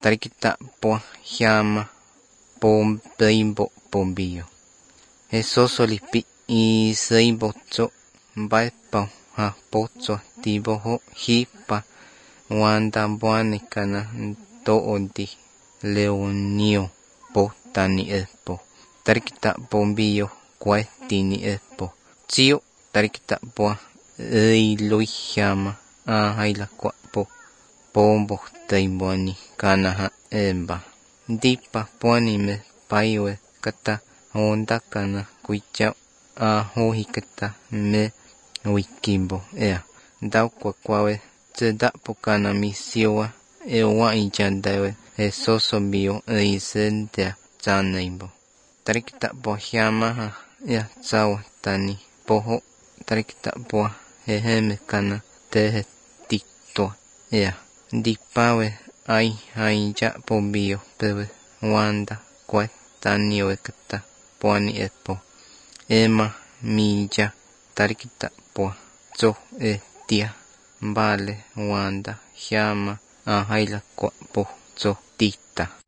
tarikita po hiama pombeimbo pombillo. Eso solipi y seimbocho baipa ha pocho tiboho hipa wanda buanekana to onti leonio po tani espo. Tarikita pombillo cuestini espo. Chio tarikita po luihama haila po pombo taimboni kanaha emba. Dipa puani me paiwe kata onda kana kuicha hohikata me wikimbo ea. Dau kwawe da pokana misioa ewa inchandawe soso bio isentea chaneimbo. Tarikita po hiama ea tsawa tani poho tarikita po heheme kana tehe tiktoa ea. Dipawe ai ja pombio pewe wanda kwai tanio ekata puani epo ema mija tarikita po cho tia vale wanda hiama haila kwa po cho tita.